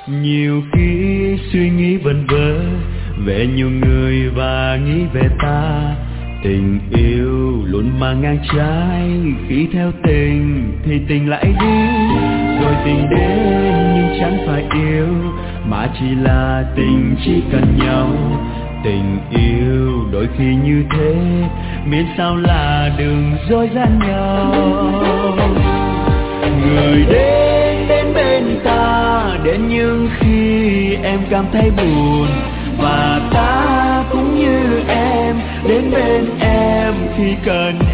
Nhiều khi suy nghĩ vẩn vơ về nhiều người và nghĩ về ta. Tình yêu luôn mang ngang trái, khi theo tình thì tình lại đi. Rồi tình đến nhưng chẳng phải yêu, mà chỉ là tình chỉ cần nhau. Tình yêu đôi khi như thế, miễn sao là đừng dối gian nhau. Người đến bên ta, đến những khi em cảm thấy buồn. Và ta cũng như em, đến bên em khi cần